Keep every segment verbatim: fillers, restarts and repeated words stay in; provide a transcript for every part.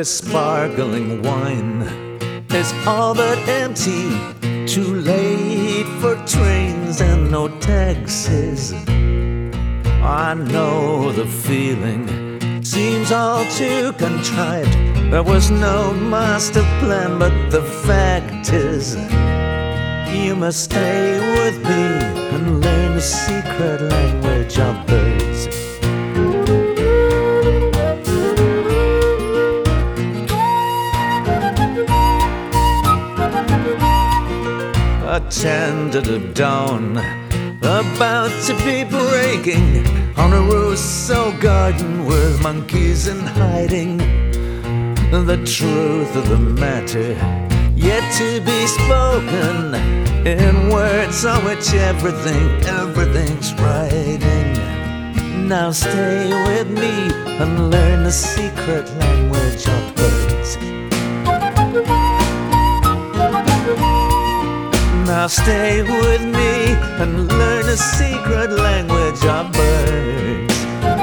This sparkling wine is all but empty. Too late for trains and no taxis. I know the feeling seems all too contrived. There was no master plan, but the fact is you must stay with me and learn the secret language of birds. A tentative dawn about to be breaking on a Rousseau garden with monkeys in hiding. The truth of the matter yet to be spoken in words on which everything, everything's writing. Now stay with me and learn the secret language of birds. Now stay with me and learn the secret language of birds.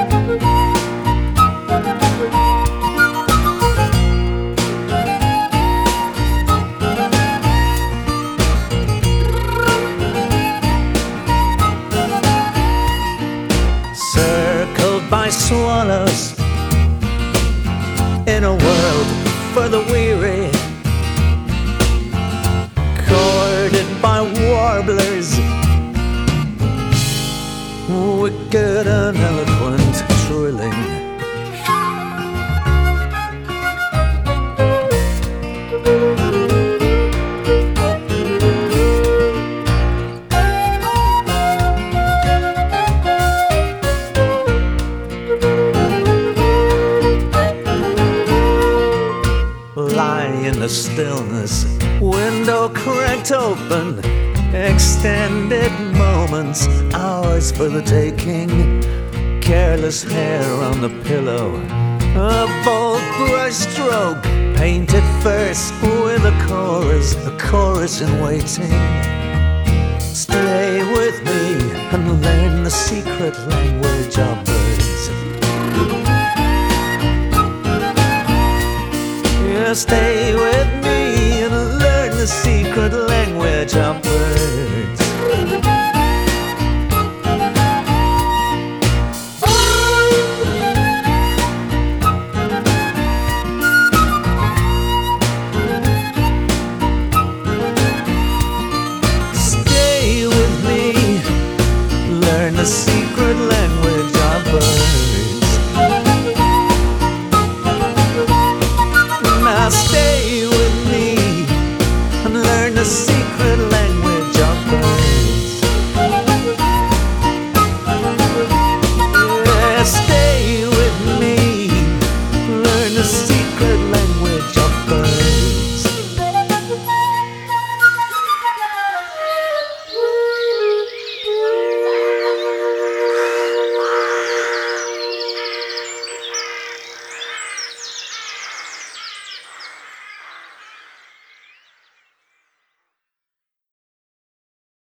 Circled by swallows in a world for the weary, by warblers, wicked and eloquent trilling. Lie in the stillness, window cracked open, extended moments, hours for the taking. Careless hair on the pillow, a bold brush stroke, painted first with a chorus, a chorus in waiting. Stay with me and learn the secret language of birds. Yeah, stay with me and learn the secret language of